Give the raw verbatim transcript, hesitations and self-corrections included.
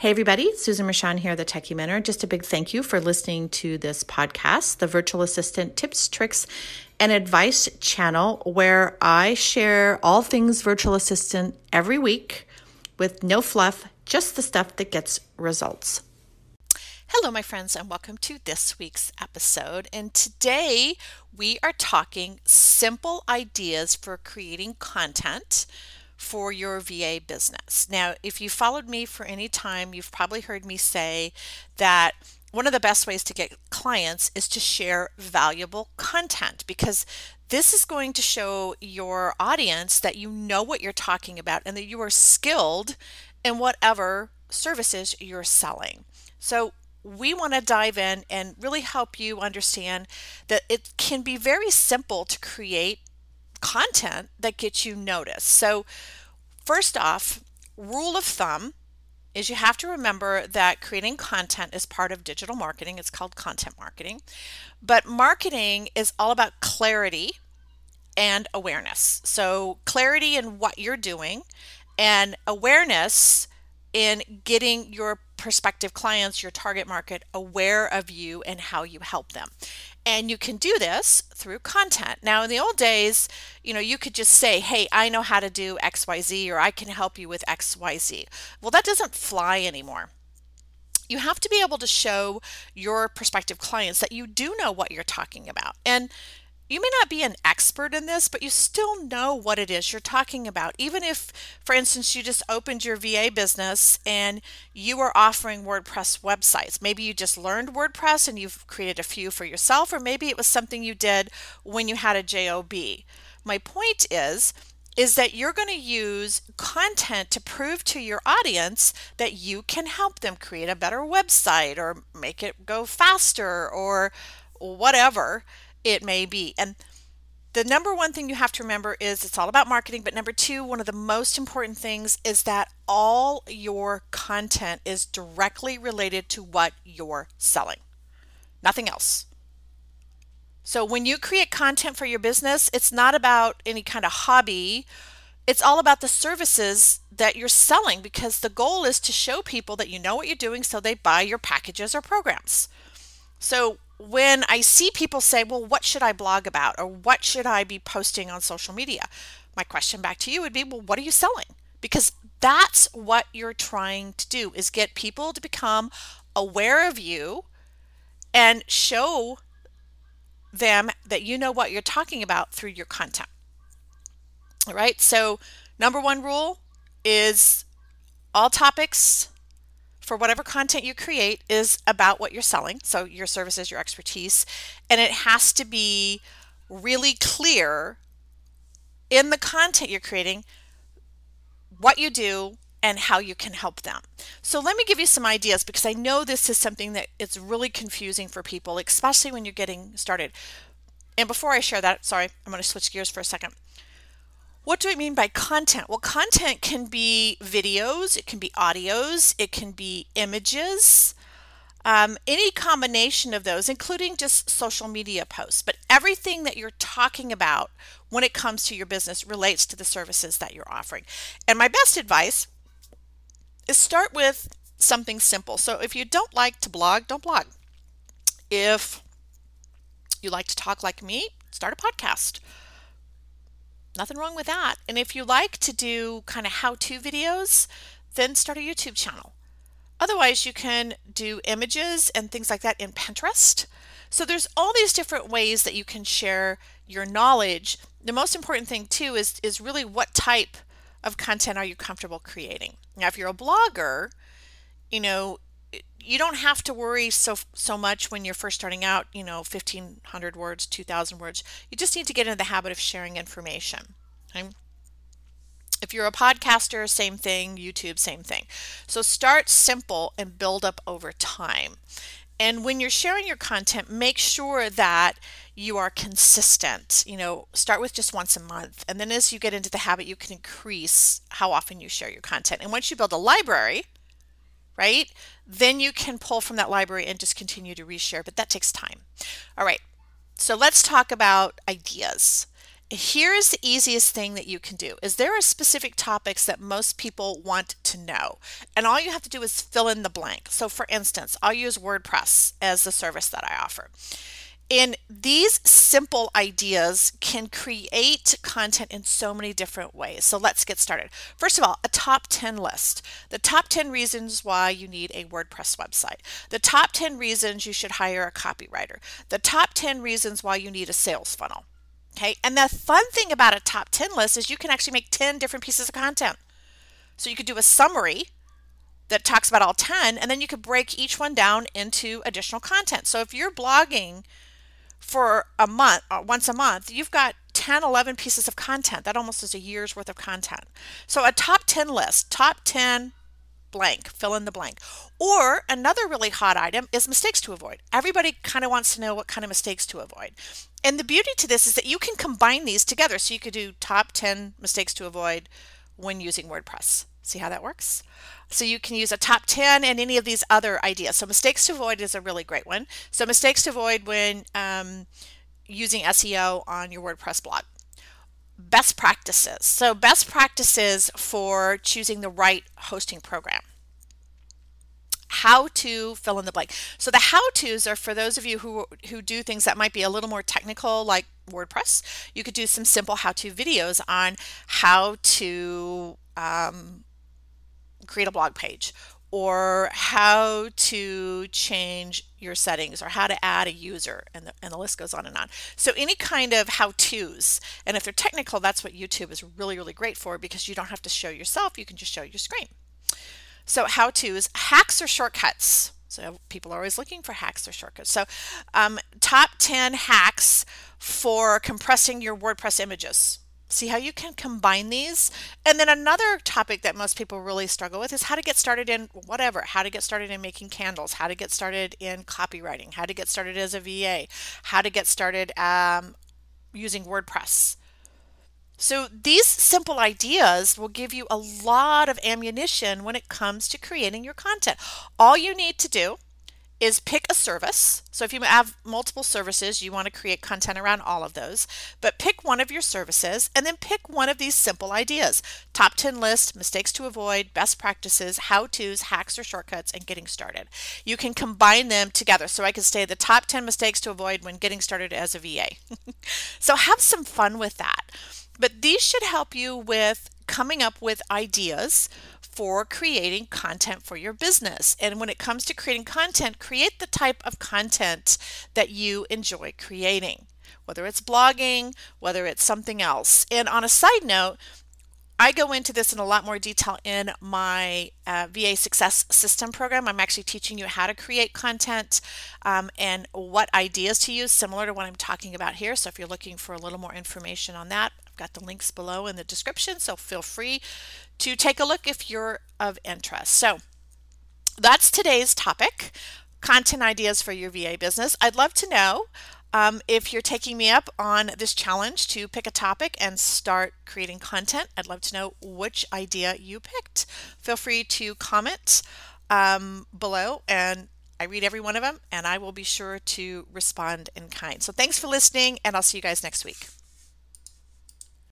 Hey everybody, Susan Rashan here, the Techie Mentor. Just a big thank you for listening to this podcast, the Virtual Assistant Tips, Tricks, and Advice channel, where I share all things virtual assistant every week with no fluff, just the stuff that gets results. Hello, my friends, and welcome to this week's episode. And today we are talking simple ideas for creating content for your V A business. Now, if you followed me for any time, you've probably heard me say that one of the best ways to get clients is to share valuable content, because this is going to show your audience that you know what you're talking about and that you are skilled in whatever services you're selling. So we want to dive in and really help you understand that it can be very simple to create content that gets you noticed. So first off, rule of thumb is you have to remember that creating content is part of digital marketing. It's called content marketing. But marketing is all about clarity and awareness. So clarity in what you're doing and awareness in getting your prospective clients, your target market, aware of you and how you help them. And you can do this through content. Now, in the old days, you know, you could just say, hey, I know how to do X Y Z, or I can help you with X Y Z. Well, that doesn't fly anymore. You have to be able to show your prospective clients that you do know what you're talking about. And you may not be an expert in this, but you still know what it is you're talking about. Even if, for instance, you just opened your V A business and you are offering WordPress websites. Maybe you just learned WordPress and you've created a few for yourself, or maybe it was something you did when you had a job. My point is, is that you're going to use content to prove to your audience that you can help them create a better website or make it go faster or whatever it may be. And the number one thing you have to remember is it's all about marketing. But number two, one of the most important things is that all your content is directly related to what you're selling, nothing else. So when you create content for your business, it's not about any kind of hobby. It's all about the services that you're selling, because the goal is to show people that you know what you're doing so they buy your packages or programs. So when I see people say, well, what should I blog about, or what should I be posting on social media? My question back to you would be, well, what are you selling? Because that's what you're trying to do, is get people to become aware of you and show them that you know what you're talking about through your content. All right. So number one rule is all topics for whatever content you create is about what you're selling. So your services, your expertise, and it has to be really clear in the content you're creating what you do and how you can help them. So let me give you some ideas, because I know this is something that it's really confusing for people, especially when you're getting started. And before I share that, sorry, I'm going to switch gears for a second. What do I mean by content? Well, content can be videos, it can be audios, it can be images, um, any combination of those, including just social media posts. But everything that you're talking about when it comes to your business relates to the services that you're offering. And my best advice is start with something simple. So if you don't like to blog, don't blog. If you like to talk like me, start a podcast. Nothing wrong with that. And if you like to do kind of how-to videos, then start a YouTube channel. Otherwise, you can do images and things like that in Pinterest. So there's all these different ways that you can share your knowledge. The most important thing too is, is really what type of content are you comfortable creating. Now, if you're a blogger, you know, you don't have to worry so so much when you're first starting out, you know, fifteen hundred words, two thousand words. You just need to get into the habit of sharing information. Okay? If you're a podcaster, same thing. YouTube, same thing. So start simple and build up over time. And when you're sharing your content, make sure that you are consistent. You know, start with just once a month. And then as you get into the habit, you can increase how often you share your content. And once you build a library, right, then you can pull from that library and just continue to reshare, but that takes time. All right, so let's talk about ideas. here's the easiest thing that you can do is there are specific topics that most people want to know, and all you have to do is fill in the blank. So for instance, I'll use WordPress as the service that I offer. And these simple ideas can create content in so many different ways. So let's get started. First of all, a top ten list. The top ten reasons why you need a WordPress website. The top ten reasons you should hire a copywriter. The top ten reasons why you need a sales funnel. Okay, and the fun thing about a top ten list is you can actually make ten different pieces of content. So you could do a summary that talks about all ten, and then you could break each one down into additional content. So if you're blogging for a month, uh, once a month, you've got ten, eleven pieces of content. That almost is a year's worth of content. So a top ten list, top ten blank, fill in the blank. Or another really hot item is mistakes to avoid. Everybody kind of wants to know what kind of mistakes to avoid. And the beauty to this is that you can combine these together. So you could do top ten mistakes to avoid when using WordPress. See how that works? So you can use a top ten and any of these other ideas. So mistakes to avoid is a really great one. So mistakes to avoid when um, using S E O on your WordPress blog. Best practices. So best practices for choosing the right hosting program. How to fill in the blank. So the how-tos are for those of you who, who do things that might be a little more technical, like WordPress. You could do some simple how-to videos on how to um, create a blog page, or how to change your settings, or how to add a user, and the, and the list goes on and on. So any kind of how-tos, and if they're technical, that's what YouTube is really, really great for, because you don't have to show yourself, you can just show your screen. So how-tos, hacks or shortcuts. So people are always looking for hacks or shortcuts. So um, top ten hacks for compressing your WordPress images. See how you can combine these? And then another topic that most people really struggle with is how to get started in whatever, how to get started in making candles, how to get started in copywriting, how to get started as a V A, how to get started um, using WordPress. So these simple ideas will give you a lot of ammunition when it comes to creating your content. All you need to do is pick a service. So if you have multiple services, you want to create content around all of those, but pick one of your services and then pick one of these simple ideas. Top ten list, mistakes to avoid, best practices, how-tos, hacks or shortcuts, and getting started. You can combine them together. So I could say the top ten mistakes to avoid when getting started as a V A. So have some fun with that. But these should help you with coming up with ideas for creating content for your business. And when it comes to creating content, create the type of content that you enjoy creating, whether it's blogging, whether it's something else. And on a side note, I go into this in a lot more detail in my uh, V A Success System program. I'm actually teaching you how to create content um, and what ideas to use, similar to what I'm talking about here. So if you're looking for a little more information on that, I've got the links below in the description, so feel free to take a look if you're of interest. So that's today's topic, content ideas for your V A business. I'd love to know Um, if you're taking me up on this challenge to pick a topic and start creating content. I'd love to know which idea you picked. Feel free to comment um, below, and I read every one of them, and I will be sure to respond in kind. So thanks for listening, and I'll see you guys next week.